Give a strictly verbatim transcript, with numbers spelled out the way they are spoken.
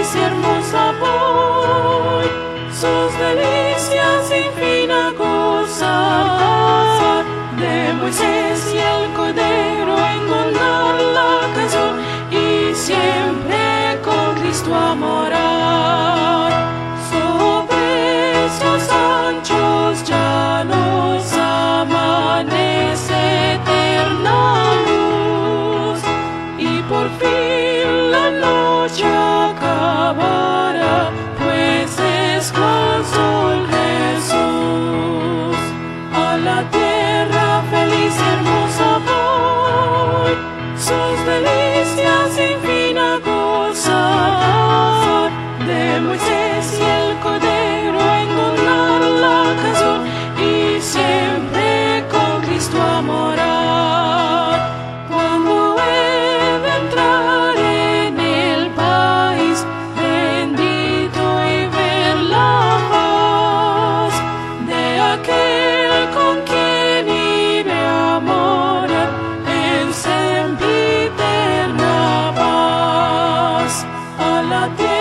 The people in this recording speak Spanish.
feliz y hermosa voy, sus delicias sin fin a gozar, de Moisés y el Cordero entonar la canción, y siempre con Cristo a morar. Sobre esos anchos llanos amanece eterna luz, y por fin la noche acabará, pues descansó el Jesús. A la tierra feliz y hermosa voy, sus delicias sin fin a gozar, de Moisés y el Cordero entonar la canción, y siempre con Cristo a morar. Cuando he de entrar en el país bendito y ver la paz de aquel con quien iré a morar en sempiterna paz. A la tierra